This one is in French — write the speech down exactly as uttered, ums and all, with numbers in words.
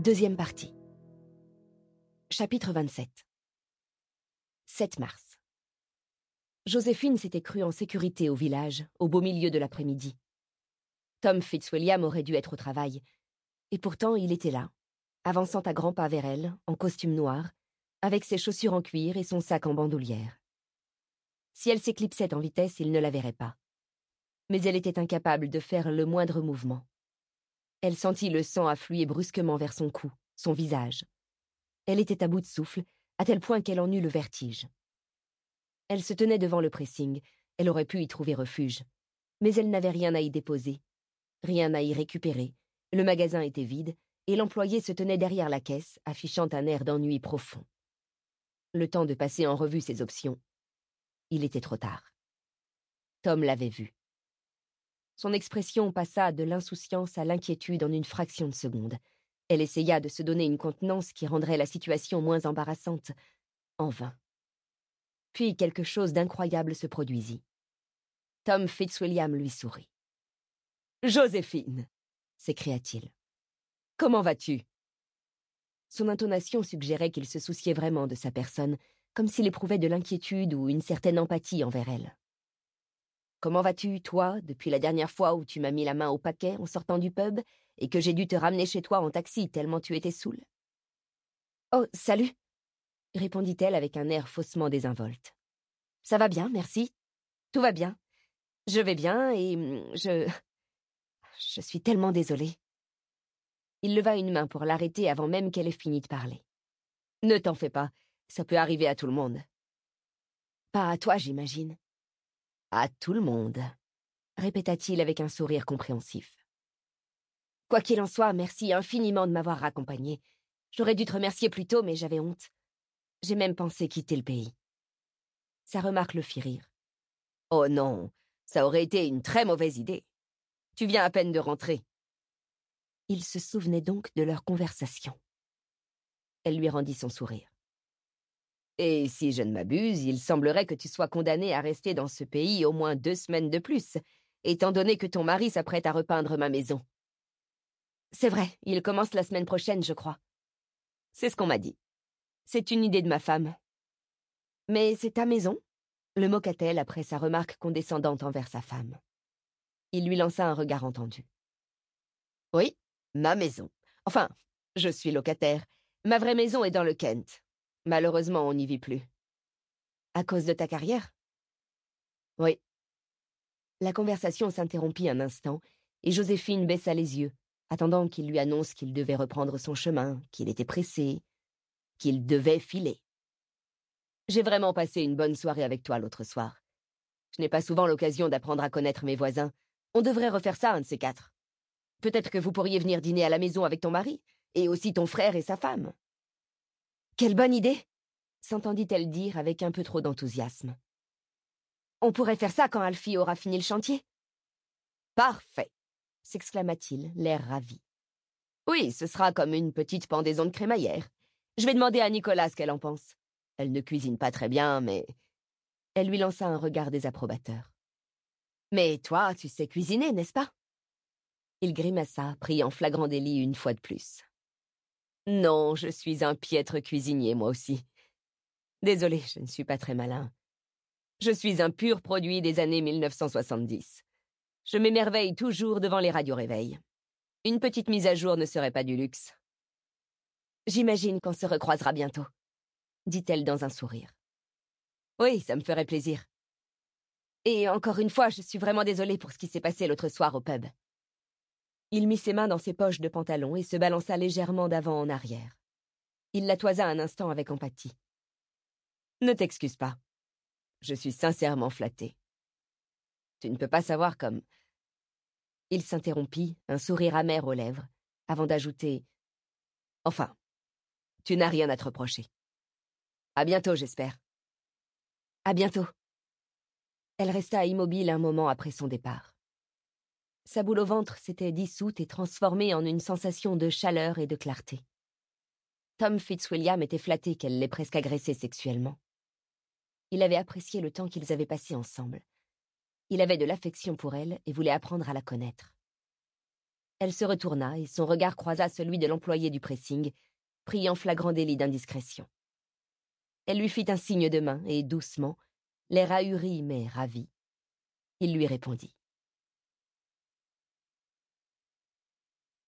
Deuxième partie. Chapitre vingt-sept. sept mars. Joséphine s'était crue en sécurité au village, au beau milieu de l'après-midi. Tom Fitzwilliam aurait dû être au travail, et pourtant il était là, avançant à grands pas vers elle, en costume noir, avec ses chaussures en cuir et son sac en bandoulière. Si elle s'éclipsait en vitesse, il ne la verrait pas. Mais elle était incapable de faire le moindre mouvement. Elle sentit le sang affluer brusquement vers son cou, son visage. Elle était à bout de souffle, à tel point qu'elle en eut le vertige. Elle se tenait devant le pressing, elle aurait pu y trouver refuge. Mais elle n'avait rien à y déposer, rien à y récupérer. Le magasin était vide, et l'employé se tenait derrière la caisse, affichant un air d'ennui profond. Le temps de passer en revue ses options. Il était trop tard. Tom l'avait vu. Son expression passa de l'insouciance à l'inquiétude en une fraction de seconde. Elle essaya de se donner une contenance qui rendrait la situation moins embarrassante. En vain. Puis quelque chose d'incroyable se produisit. Tom Fitzwilliam lui sourit. « Joséphine !» s'écria-t-il. « Comment vas-tu » Son intonation suggérait qu'il se souciait vraiment de sa personne, comme s'il éprouvait de l'inquiétude ou une certaine empathie envers elle. « Comment vas-tu, toi, depuis la dernière fois où tu m'as mis la main au paquet en sortant du pub et que j'ai dû te ramener chez toi en taxi tellement tu étais saoul ?»« Oh, salut !» répondit-elle avec un air faussement désinvolte. « Ça va bien, merci. Tout va bien. Je vais bien et je... Je suis tellement désolée. » Il leva une main pour l'arrêter avant même qu'elle ait fini de parler. « Ne t'en fais pas, ça peut arriver à tout le monde. »« Pas à toi, j'imagine. »« À tout le monde, » répéta-t-il avec un sourire compréhensif. « Quoi qu'il en soit, merci infiniment de m'avoir raccompagné. J'aurais dû te remercier plus tôt, mais j'avais honte. J'ai même pensé quitter le pays. » Sa remarque le fit rire. « Oh non, ça aurait été une très mauvaise idée. Tu viens à peine de rentrer. » Il se souvenait donc de leur conversation. Elle lui rendit son sourire. « Et si je ne m'abuse, il semblerait que tu sois condamné à rester dans ce pays au moins deux semaines de plus, étant donné que ton mari s'apprête à repeindre ma maison. »« C'est vrai, il commence la semaine prochaine, je crois. »« C'est ce qu'on m'a dit. C'est une idée de ma femme. »« Mais c'est ta maison ?» le moqua-t-elle après sa remarque condescendante envers sa femme. Il lui lança un regard entendu. « Oui, ma maison. Enfin, je suis locataire. Ma vraie maison est dans le Kent. Malheureusement, on n'y vit plus. »« À cause de ta carrière ?»« Oui. » La conversation s'interrompit un instant, et Joséphine baissa les yeux, attendant qu'il lui annonce qu'il devait reprendre son chemin, qu'il était pressé, qu'il devait filer. « J'ai vraiment passé une bonne soirée avec toi l'autre soir. Je n'ai pas souvent l'occasion d'apprendre à connaître mes voisins. On devrait refaire ça, un de ces quatre. Peut-être que vous pourriez venir dîner à la maison avec ton mari, et aussi ton frère et sa femme. »« Quelle bonne idée !» s'entendit-elle dire avec un peu trop d'enthousiasme. « On pourrait faire ça quand Alfie aura fini le chantier. »« Parfait !» s'exclama-t-il, l'air ravi. « Oui, ce sera comme une petite pendaison de crémaillère. Je vais demander à Nicolas ce qu'elle en pense. Elle ne cuisine pas très bien, mais... » Elle lui lança un regard désapprobateur. « Mais toi, tu sais cuisiner, n'est-ce pas ?» Il grimaça, pris en flagrant délit une fois de plus. « Non, je suis un piètre cuisinier, moi aussi. Désolé, je ne suis pas très malin. Je suis un pur produit des années mille neuf cent soixante-dix. Je m'émerveille toujours devant les radios-réveils. Une petite mise à jour ne serait pas du luxe. »« J'imagine qu'on se recroisera bientôt, » dit-elle dans un sourire. « Oui, ça me ferait plaisir. Et encore une fois, je suis vraiment désolée pour ce qui s'est passé l'autre soir au pub. » Il mit ses mains dans ses poches de pantalon et se balança légèrement d'avant en arrière. Il la toisa un instant avec empathie. « Ne t'excuse pas. Je suis sincèrement flatté. Tu ne peux pas savoir comme... » Il s'interrompit, un sourire amer aux lèvres, avant d'ajouter « Enfin, tu n'as rien à te reprocher. À bientôt, j'espère. »« À bientôt. » Elle resta immobile un moment après son départ. Sa boule au ventre s'était dissoute et transformée en une sensation de chaleur et de clarté. Tom Fitzwilliam était flatté qu'elle l'ait presque agressé sexuellement. Il avait apprécié le temps qu'ils avaient passé ensemble. Il avait de l'affection pour elle et voulait apprendre à la connaître. Elle se retourna et son regard croisa celui de l'employé du pressing, pris en flagrant délit d'indiscrétion. Elle lui fit un signe de main et, doucement, l'air ahuri mais ravi, il lui répondit.